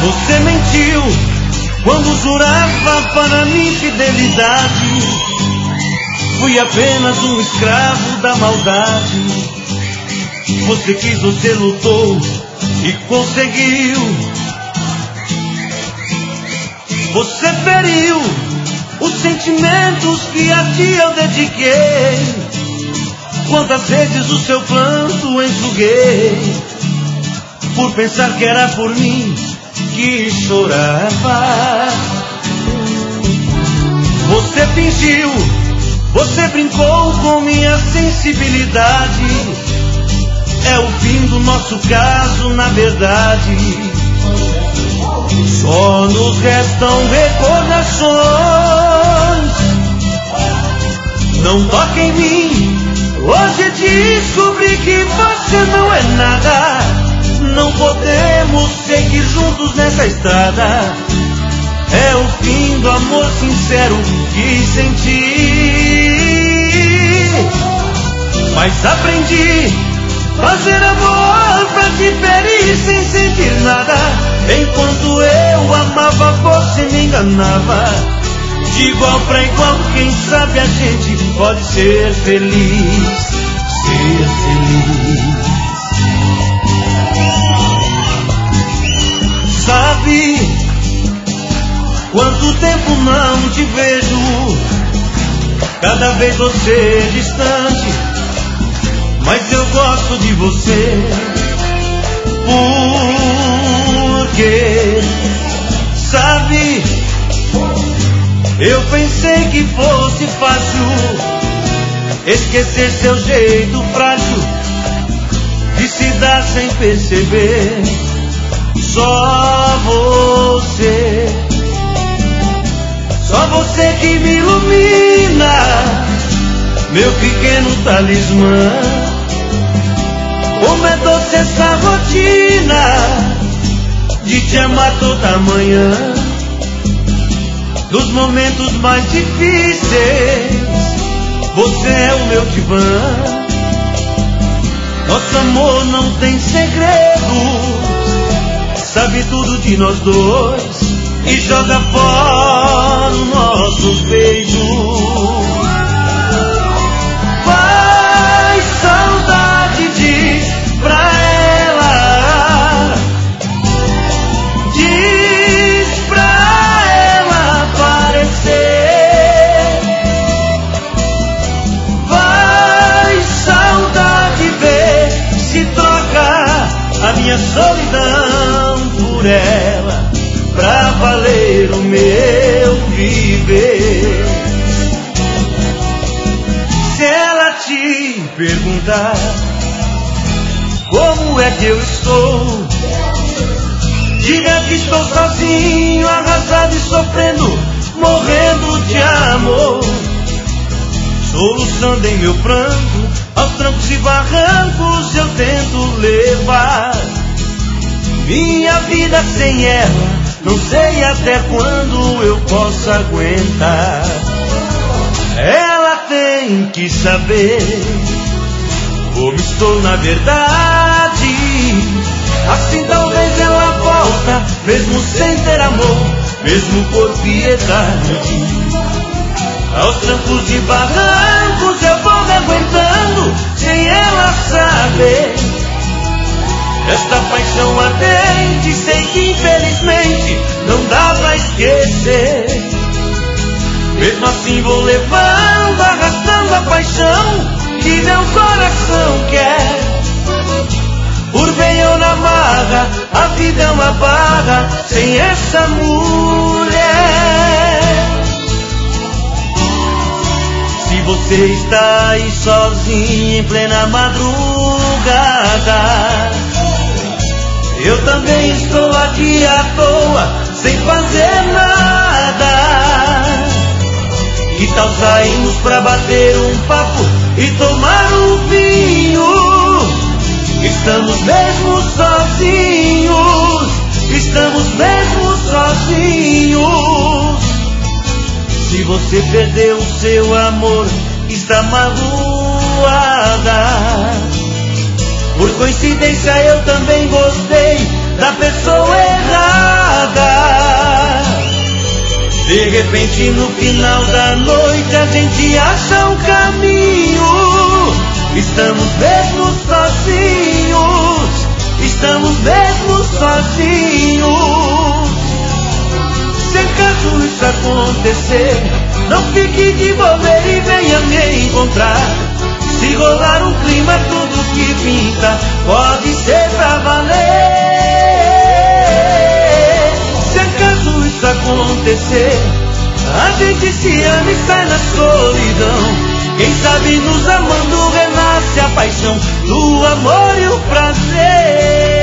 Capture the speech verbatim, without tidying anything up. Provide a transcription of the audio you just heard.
Você mentiu quando jurava para mim fidelidade. Fui apenas um escravo da maldade. Você quis, você lutou e conseguiu. Você feriu os sentimentos que a ti eu dediquei. Quantas vezes o seu pranto enxuguei, por pensar que era por mim que chorava. Você fingiu, você brincou com minha sensibilidade. É o fim do nosso caso, na verdade. Só nos restam recordações. Não toque em mim, hoje descobri que você não é nada. Não podemos seguir juntos nessa estrada. É o fim do amor sincero que senti. Mas aprendi fazer amor pra te ferir sem sentir nada. Enquanto eu amava, você me enganava. De igual pra igual, quem sabe a gente pode ser feliz. Ser feliz. Sabe quanto tempo não te vejo? Cada vez você distante, mas eu gosto de você. Porque, sabe, eu pensei que fosse fácil esquecer seu jeito frágil de se dar sem perceber. Só você, só você que me ilumina, meu pequeno talismã. Como é doce essa rotina de te amar toda manhã. Nos momentos mais difíceis, você é o meu divã. Nosso amor não tem segredos, sabe tudo de nós dois e joga fora os nossos beijos. Faz saudade, diz pra ela, diz pra ela aparecer. Vai saudade, ver se troca a minha solidão por ela, pra valer o meu viver. Se ela te perguntar como é que eu estou, diga que estou sozinho, arrasado e sofrendo, morrendo de amor. Soluçando em meu pranto, aos trancos e barrancos eu tento levar minha vida sem ela. Não sei até quando eu posso aguentar. Ela tem que saber como estou na verdade. Assim talvez ela volta, mesmo sem ter amor, mesmo por piedade. Aos trancos e barrancos eu vou me aguentando, sem ela saber. Esta paixão ardente, sei que infelizmente não dá pra esquecer. Mesmo assim vou levando, arrastando a paixão que meu coração quer. Por bem ou na marra, a vida é uma barra sem essa mulher. Se você está aí sozinho em plena madrugada, eu também estou aqui à toa, sem fazer nada. Que tal sairmos pra bater um papo e tomar um vinho? Estamos mesmo sozinhos, estamos mesmo sozinhos. Se você perdeu o seu amor, está magoada. Por coincidência eu também gostei da pessoa errada. nada. De repente no final da noite a gente acha um caminho. Estamos mesmo sozinhos, estamos mesmo sozinhos. Se acaso isso acontecer, não fique de bobeira e venha me encontrar. Se rolar um clima, tudo que pinta pode ser pra valer. Se acaso isso acontecer, a gente se ama e sai na solidão. Quem sabe nos amando renasce a paixão do amor e o prazer.